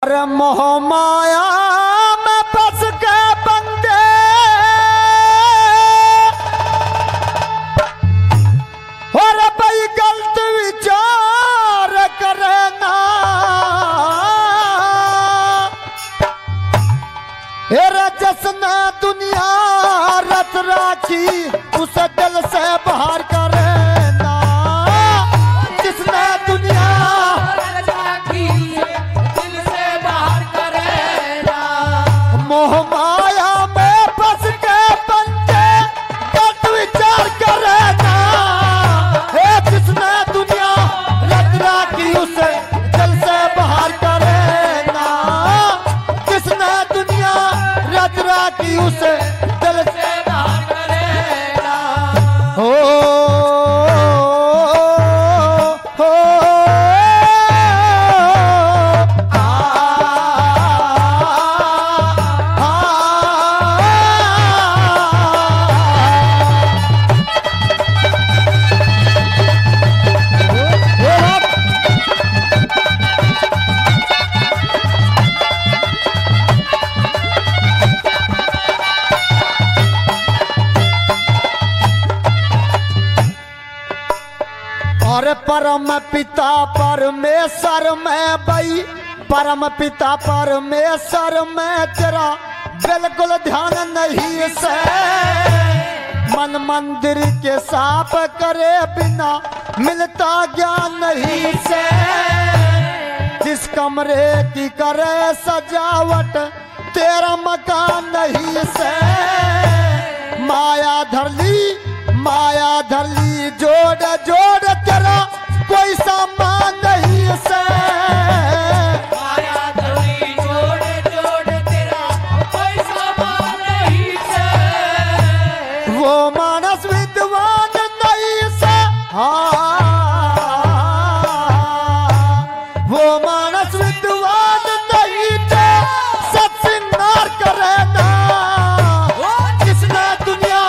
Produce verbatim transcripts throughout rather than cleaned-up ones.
और मोह माया में फंस के बंदे और भाई गलत विचार करना जिसने दुनिया रच राखी उसे दिल से बाहर करना जिसने दुनिया रच राखी दिल से बाहर करना मोह माया में फंस के बंदे गलत विचार करना जिसने दुनिया रच राखी उसे दिल से बाहर करना जिसने दुनिया रच राखी उसे दिल से बाहर करेगा हो हो आ, आ, और परम पिता परमेश्वर में भाई परम पिता परमेश्वर में तेरा बिल्कुल ध्यान नहीं से मन मंदिर के साफ करे बिना मिलता ज्ञान नहीं से जिस कमरे की करे सजावट तेरा मकान नहीं से माया धरली माया धरली जोड़ जोड़ तेरा कोई सामान नहीं से माया धरली जोड़ जोड़ तेरा कोई सामान नहीं से वो मानस विद्वान नहीं से हाँ वो मानस विद्वान नहीं थे सत्सिंगार करेगा जिसने दुनिया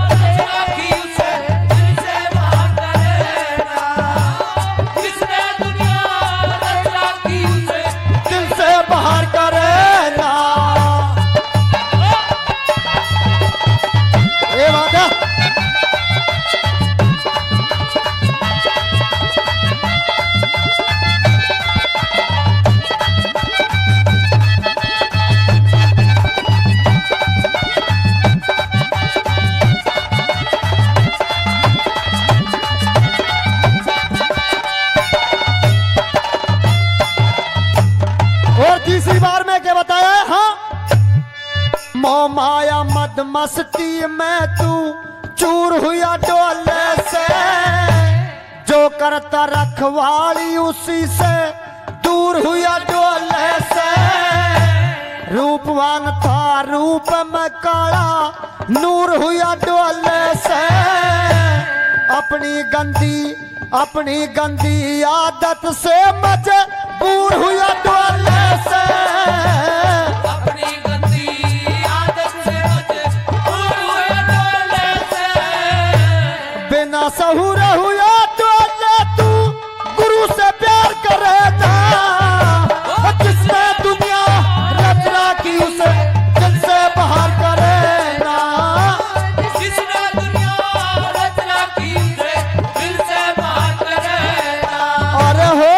तीसरी बार में क्या बताया है हाँ मोह माया मद मस्ती में तू चूर हुआ डोले से जो करता रखवाली उसी से दूर हुआ डोले से रूपवान था रूप में काला नूर हुआ डोले से अपनी गंदी अपनी गंदी आदत से मजबूर हुआ डोले से अपनी गंदी आदत से मजबूर हुआ डोले से बिना सहूर हुआ डोले तू गुरु से प्यार करेगा जिसने दुनिया रच राखी उसे दिल से बाहर करेगा जिसने दुनिया रच राखी उसे दिल से बाहर करेगा और हो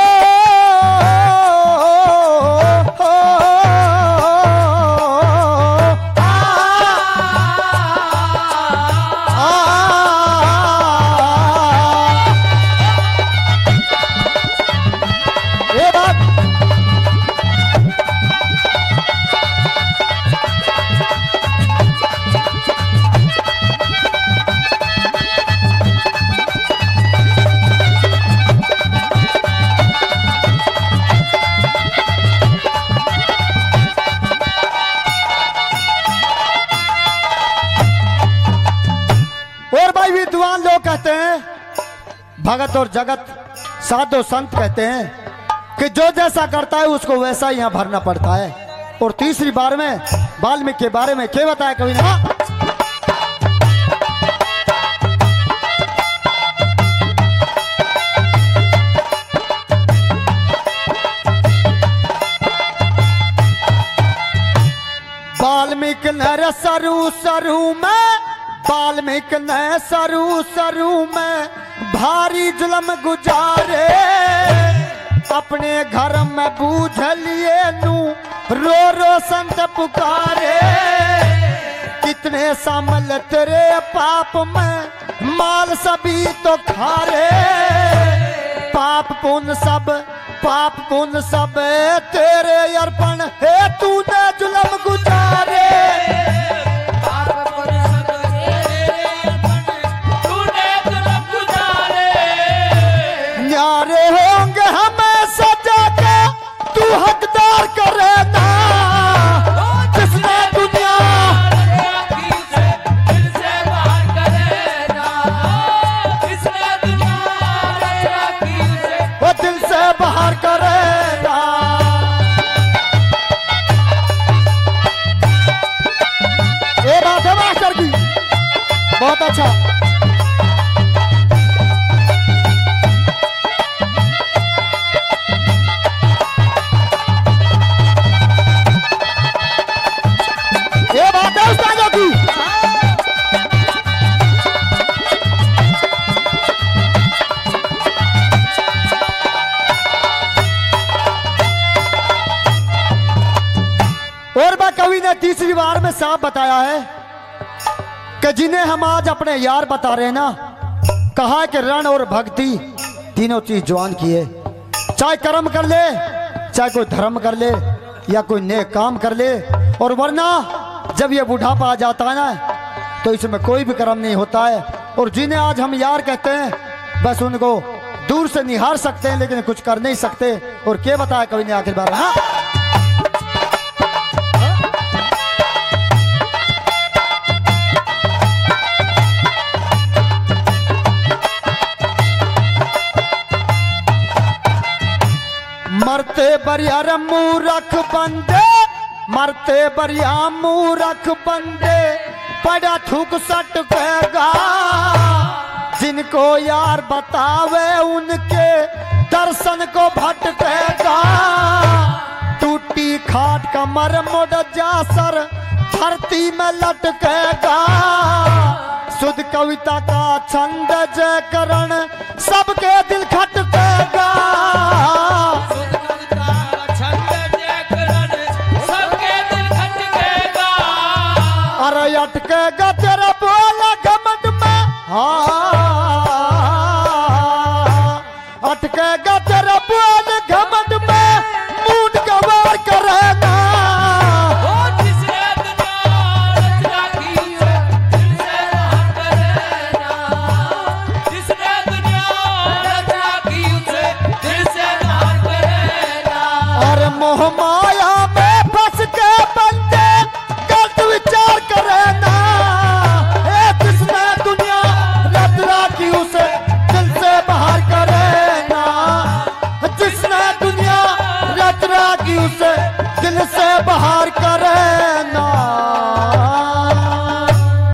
विद्वान लोग कहते हैं भगत और जगत साधु संत कहते हैं कि जो जैसा करता है उसको वैसा यहाँ भरना पड़ता है। और तीसरी बार में वाल्मीकि के बारे में क्या बताया कवि ने वाल्मीकि ने सरू सरू में वाल्मीकि ने सरू सरू में भारी जुल्म गुजारे अपने घर में बूझ लिए नू रो रो संत पुकारे कितने शामिल तेरे पाप में माल सभी तो खारे पाप पुण्य सब पाप पुण्य सब तेरे अर्पण है तूने जुल्म गुजारे पाप पुण्य सब तेरे अर्पण तूने जुल्म गुजारे न्यारे होंगे हमें सजा के तू हकदार करे ना जिसने दुनिया दिल से बाहर करे ना जिसने दुनिया की से वो दिल से बाहर करेगा। ये बात है मास्टर की, बहुत अच्छा। ये बात है उस्तादों की। और बा कवि ने तीसरी बार में साफ बताया है कि जिन्हें हम आज अपने यार बता रहे हैं ना, कहा कि रण और भक्ति तीनों चीज जवान की है। चाहे कर्म कर ले, चाहे कोई धर्म कर ले या कोई नेक काम कर ले, और वरना जब ये बुढ़ापा आ जाता है ना तो इसमें कोई भी कर्म नहीं होता है। और जिन्हें आज हम यार कहते हैं बस उनको दूर से निहार सकते हैं लेकिन कुछ कर नहीं सकते। और क्या बताया कवि ने आखिर बार, हाँ मरते बरिया मूरख बंदे मरते बरिया मूरख बंदे पड़ा थूक सटकेगा जिनको यार बतावे उनके दर्शन को भटकेगा टूटी खाट कमर मुड़ जा सर धरती में लटकेगा शुद्ध कविता का छंद जय करण सबके दिल खटकेगा अरे अटकेगा तेरा बोला घमंड में हाँ अटकेगा तेरा बोला